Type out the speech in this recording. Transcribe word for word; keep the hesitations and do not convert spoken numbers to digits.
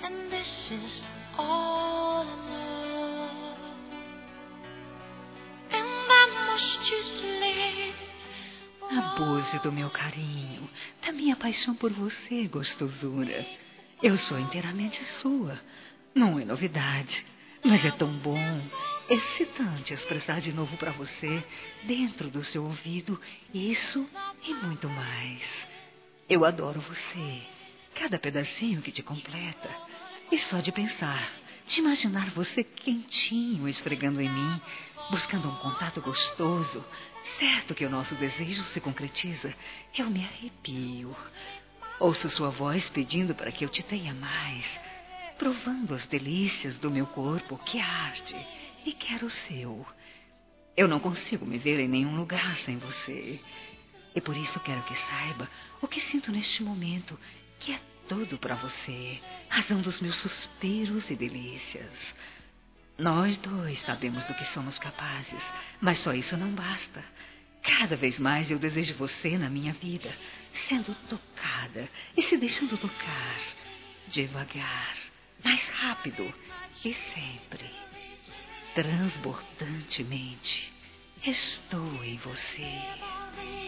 and this is all in love. And I must choose to live. Abuse do meu carinho, da minha paixão por você, gostosura. Eu sou inteiramente sua. Não é novidade, mas é tão bom, excitante expressar de novo para você, dentro do seu ouvido, isso e muito mais. Eu adoro você, cada pedacinho que te completa. E só de pensar, de imaginar você quentinho esfregando em mim, buscando um contato gostoso, certo que o nosso desejo se concretiza, eu me arrepio. Ouço sua voz pedindo para que eu te tenha mais, provando as delícias do meu corpo que arde e quer o seu. Eu não consigo me ver em nenhum lugar sem você. E por isso quero que saiba o que sinto neste momento, que é tudo para você, razão dos meus suspiros e delícias. Nós dois sabemos do que somos capazes, mas só isso não basta. Cada vez mais eu desejo você na minha vida, sendo tocada e se deixando tocar, devagar, mais rápido e sempre, transbordantemente. Estou em você.